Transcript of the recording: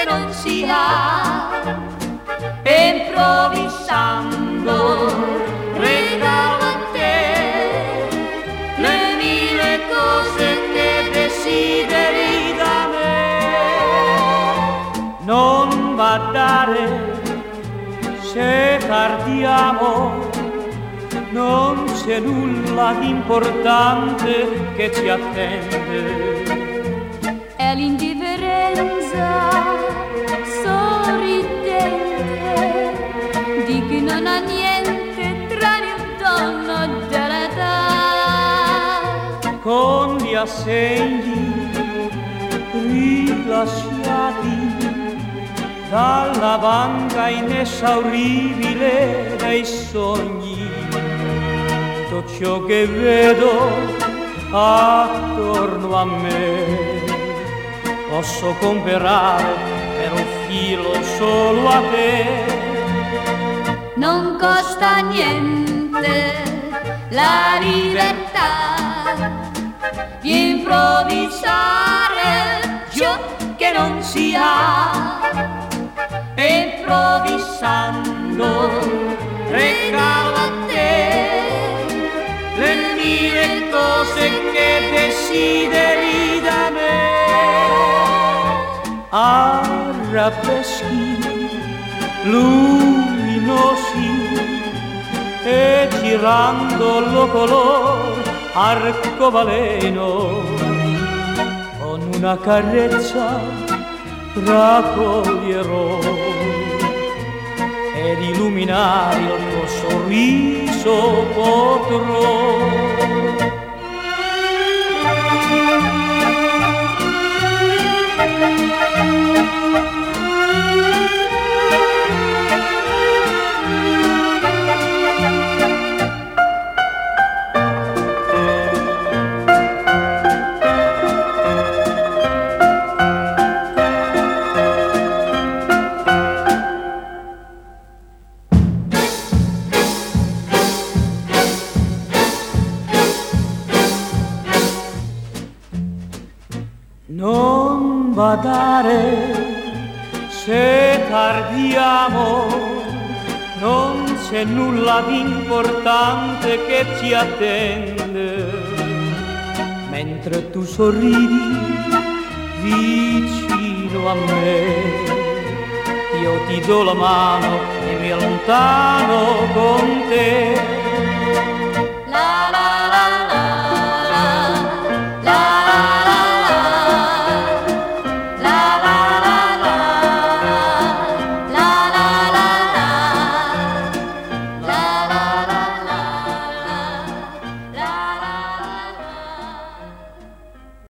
che non si ha, improvvisando regalo a te le mille cose che desideri da me. Non badare se tardiamo, non c'è nulla di importante che ci attende. È l'indifferenza sorridente di chi non ha niente tranne un dono dell'età. Con gli assegni rilasciati dalla banca inesauribile dei sogni, tutto ciò che vedo attorno a me posso comprare per un filo solo a te. Non costa niente la libertà di improvvisare ciò che non si ha, improvvisando regalo a te le mille cose che desideri da me. Arabeschi luminosi e girandolo color arcobaleno, con una carezza raccoglierò ed illuminare il tuo sorriso potrò. Non badare se tardiamo, non c'è nulla di importante che ci attende. Mentre tu sorridi vicino a me, io ti do la mano e mi allontano con te.